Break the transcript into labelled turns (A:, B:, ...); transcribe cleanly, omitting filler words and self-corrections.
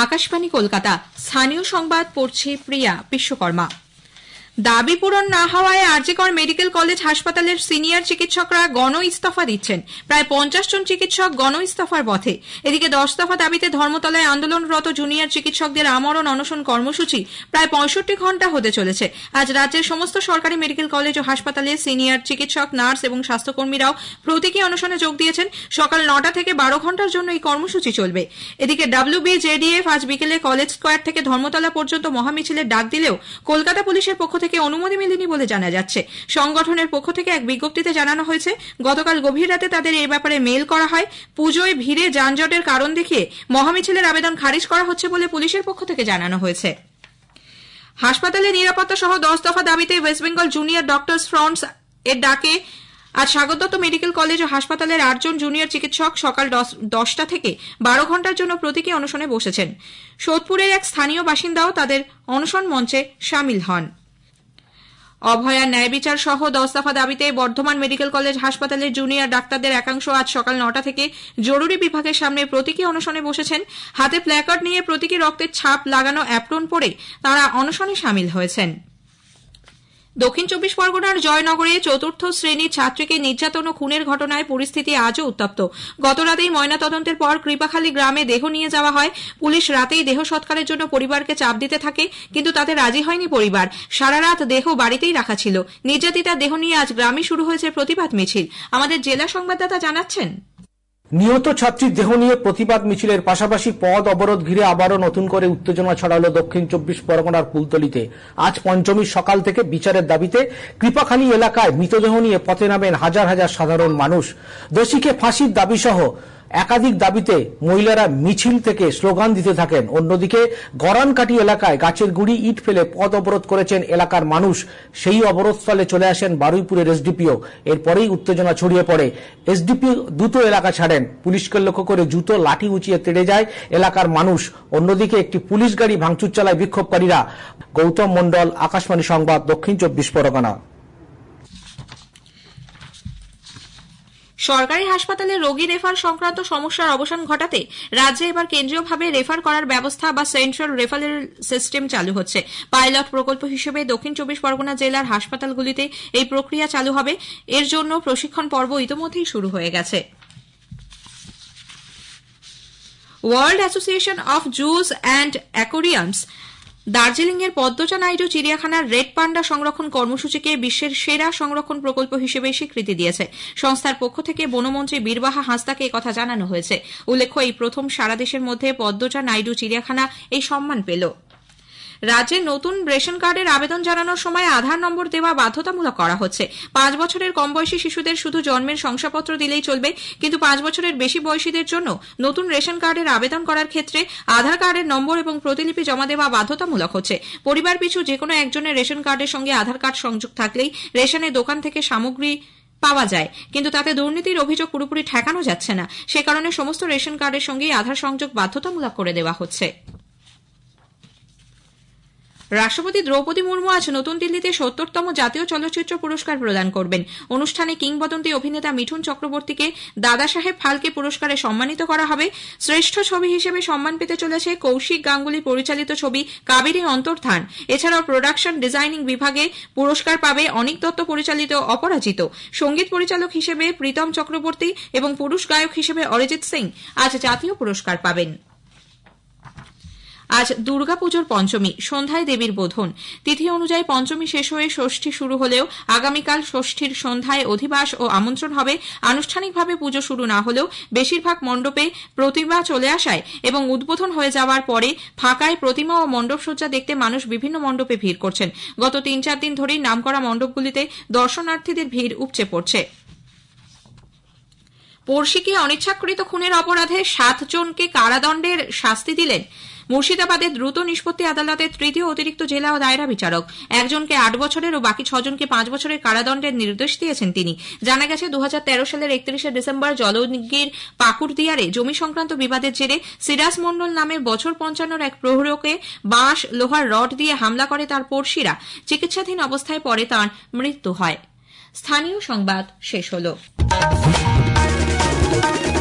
A: আকাশবাণী কলকাতা। স্থানীয় সংবাদ পড়ছে প্রিয়া বিশ্বকর্মা। দাবি পূরণ না হওয়ায় আরজিকর মেডিকেল কলেজ হাসপাতালের সিনিয়র চিকিৎসকরা গণ ইস্তফা দিচ্ছেন। প্রায় 50 জন চিকিৎসক গণ ইস্তফার পথে। এদিকে 10 দফা দাবিতে ধর্মতলায় আন্দোলনরত জুনিয়র চিকিৎসকদের আমরণ অনশন কর্মসূচি প্রায় 65 ঘণ্টা হতে চলেছে। আজ রাজ্যের সমস্ত সরকারি মেডিকেল কলেজ ও হাসপাতালে সিনিয়র চিকিৎসক, নার্স এবং স্বাস্থ্যকর্মীরাও প্রতীকী অনশনে যোগ দিয়েছেন। সকাল 9টা থেকে 12 ঘণ্টার জন্য এই কর্মসূচি চলবে। এদিকে WBJDF আজ বিকেলে কলেজ স্কোয়ার থেকে ধর্মতলা পর্যন্ত মহামিছিলের ডাক দিলেও কলকাতা পুলিশের পক্ষ থেকে অনুমতি মেলেনি বলে জানা যাচ্ছে। সংগঠনের পক্ষ থেকে এক বিজ্ঞপ্তিতে জানানো হয়েছে, গতকাল গভীর রাতে তাদের এই ব্যাপারে মেইল করা হয়। পুজোয় ভিড়ে যানজটের কারণ দেখিয়ে মহামিছিলের আবেদন খারিজ করা হচ্ছে বলে পুলিশের পক্ষ থেকে জানানো হয়েছে। হাসপাতালে নিরাপত্তা সহ 10 দফা দাবিতে West Bengal junior doctors fronts এর ডাকে আজ স্বাগত দত্ত মেডিকেল কলেজ ও হাসপাতালের 8 জন জুনিয়র চিকিৎসক সকাল 10টা থেকে 12 ঘণ্টার জন্য প্রতীকী অনশনে বসেছেন। সোদপুরের এক স্থানীয় বাসিন্দাও তাদের অনশন মঞ্চে সামিল হন। অভয়ার ন্যায় বিচার সহ 10 দফা দাবিতে বর্ধমান মেডিকেল কলেজ হাসপাতালের জুনিয়র ডাক্তারদের একাংশ আজ সকাল 9টা থেকে জরুরি বিভাগের সামনে প্রতীকী অনশনে বসেছেন। হাতে প্ল্যাকার্ড নিয়ে প্রতীকী রক্তের ছাপ লাগানো অ্যাপ্রন পরে তাঁরা অনশনে সামিল হয়েছেন। দক্ষিণ 24 পরগনার জয়নগরে 4র্থ শ্রেণীর ছাত্রীকে নির্যাতন ও খুনের ঘটনায় পরিস্থিতি আজও উত্তপ্ত। গতরাতেই ময়নাতদন্তের পর কৃপাখালী গ্রামে দেহ নিয়ে যাওয়া হয়। পুলিশ রাতেই দেহ সৎকারের জন্য পরিবারকে চাপ দিতে থাকে, কিন্তু তাতে রাজি হয়নি পরিবার। সারা রাত দেহ বাড়িতেই রাখা ছিল। নির্যাতিতার দেহ নিয়ে আজ গ্রামে শুরু হয়েছে প্রতিবাদ মিছিল। আমাদের জেলা সংবাদদাতা জানাচ্ছেন,
B: নিহত ছাত্রীর দেহ নিয়ে প্রতিবাদ মিছিলের পাশাপাশি পথ অবরোধ ঘিরে আবারও নতুন করে উত্তেজনা ছড়ালো দক্ষিণ 24 পরগনার কুলতলিতে। আজ পঞ্চমীর সকাল থেকে বিচারের দাবিতে কৃপাখালী এলাকায় মৃতদেহ নিয়ে পথে নামেন হাজার হাজার সাধারণ মানুষ। দোষীকে ফাঁসির দাবি সহ একাধিক দাবিতে মহিলারা মিছিল থেকে স্লোগান দিতে থাকেন। অন্যদিকে গরানকাটি এলাকায় গাছের গুড়ি ইট ফেলে পথ অবরোধ করেছেন এলাকার মানুষ। সেই অবরোধস্থলে চলে আসেন বারুইপুরের এসডিপিও। এরপরেই উত্তেজনা ছড়িয়ে পড়ে। এসডিপিও দ্রুত এলাকা ছাড়েন। পুলিশকে লক্ষ্য করে জুতো লাঠি উঁচিয়ে তেড়ে যায় এলাকার মানুষ। অন্যদিকে একটি পুলিশ গাড়ি ভাঙচুর চালায় বিক্ষোভকারীরা। গৌতম মণ্ডল, আকাশবাণী সংবাদ, দক্ষিণ 24 পরগনা।
A: সরকারি হাসপাতালে রোগী রেফার সংক্রান্ত সমস্যার অবসান ঘটাতে রাজ্যে এবার কেন্দ্রীয়ভাবে রেফার করার ব্যবস্থা বা সেন্ট্রাল রেফারেল সিস্টেম চালু হচ্ছে। পাইলট প্রকল্প হিসেবে দক্ষিণ 24 পরগনা জেলার হাসপাতালগুলিতে এই প্রক্রিয়া চালু হবে। এর জন্য প্রশিক্ষণ পর্ব ইতিমধ্যেই শুরু হয়ে গেছে। World association of zoos and aquariums দার্জিলিংয়ের পদ্মজা নাইডু চিড়িয়াখানার রেড পান্ডা সংরক্ষণ কর্মসূচিকে বিশ্বের সেরা সংরক্ষণ প্রকল্প হিসেবে স্বীকৃতি দিয়েছে। সংস্থার পক্ষ থেকে বনমন্ত্রী বীরবাহা হাঁসদাকে একথা জানানো হয়েছে। উল্লেখ্য, এই প্রথম সারা দেশের মধ্যে পদ্মজা নাইডু চিড়িয়াখানা এই সম্মান পেল। রাজ্যে নতুন রেশন কার্ডের আবেদন জানানোর সময় আধার নম্বর দেওয়া বাধ্যতামূলক করা হচ্ছে। 5 বছরের কম বয়সী শিশুদের শুধু জন্মের শংসাপত্র দিলেই চলবে, কিন্তু 5 বছরের বেশি বয়সীদের জন্য নতুন রেশন কার্ডের আবেদন করার ক্ষেত্রে আধার কার্ডের নম্বর এবং প্রতিলিপি জমা দেওয়া বাধ্যতামূলক হচ্ছে। পরিবার পিছু যেকোনো একজনের রেশন কার্ডের সঙ্গে আধার কার্ড সংযোগ থাকলেই রেশনের দোকান থেকে সামগ্রী পাওয়া যায়, কিন্তু তাতে দুর্নীতির অভিযোগ পুরোপুরি ঠেকানো যাচ্ছে না। সে কারণে সমস্ত রেশন কার্ডের সঙ্গেই আধার সংযোগ বাধ্যতামূলক করে দেওয়া হচ্ছে। রাষ্ট্রপতি দ্রৌপদী মুর্মু আজ নতুন দিল্লিতে 70তম জাতীয় চলচ্চিত্র পুরস্কার প্রদান করবেন। অনুষ্ঠানে কিংবদন্তি অভিনেতা মিঠুন চক্রবর্তীকে দাদা সাহেব ফালকে পুরস্কারে সম্মানিত করা হবে। শ্রেষ্ঠ ছবি হিসেবে সম্মান পেতে চলেছে কৌশিক গাঙ্গুলি পরিচালিত ছবি কাবেরী অন্তর্ধান। এছাড়াও প্রোডাকশন ডিজাইনিং বিভাগে পুরস্কার পাবে অনিক দত্ত পরিচালিত অপরাজিত। সঙ্গীত পরিচালক হিসেবে প্রীতম চক্রবর্তী এবং পুরুষ গায়ক হিসেবে অরিজিৎ সিং আজ জাতীয় পুরস্কার পাবেন। আজ দুর্গাপুজোর পঞ্চমী, সন্ধ্যায় দেবীর বোধন। তিথি অনুযায়ী পঞ্চমী শেষ হয়ে ষষ্ঠী শুরু হলেও আগামীকাল ষষ্ঠীর সন্ধ্যায় অধিবাস ও আমন্ত্রণ হবে। আনুষ্ঠানিকভাবে পুজো শুরু না হলেও বেশিরভাগ মণ্ডপে প্রতিমা চলে আসায় এবং উদ্বোধন হয়ে যাওয়ার পরে ফাঁকায় প্রতিমা ও মণ্ডপসজ্জা দেখতে মানুষ বিভিন্ন মণ্ডপে ভিড় করছেন। গত 3-4 দিন ধরেই নামকরা মণ্ডপগুলিতে দর্শনার্থীদের ভিড় উপচে পড়ছে। পড়শিকে অনিচ্ছাকৃত খুনের অপরাধে 7 জনকে কারাদণ্ডের শাস্তি দিলেন মুর্শিদাবাদের দ্রুত নিষ্পত্তি আদালতের তৃতীয় অতিরিক্ত জেলা ও দায়রা বিচারক। একজনকে 8 বছরের ও বাকি 6 জনকে 5 বছরের কারাদণ্ডের নির্দেশ দিয়েছেন তিনি। জানা গেছে 2013 সালের 31শে ডিসেম্বর জলঙ্গির পাকুড়দিয়ারে জমি সংক্রান্ত বিবাদের জেরে সিরাজ মণ্ডল নামে বছর 55 এক প্রহরীকে বাঁশ লোহার রড দিয়ে হামলা করে তার পড়শিরা। চিকিৎসাধীন অবস্থায় পরে তার মৃত্যু হয়। স্থানীয় সংবাদ শেষ হলো।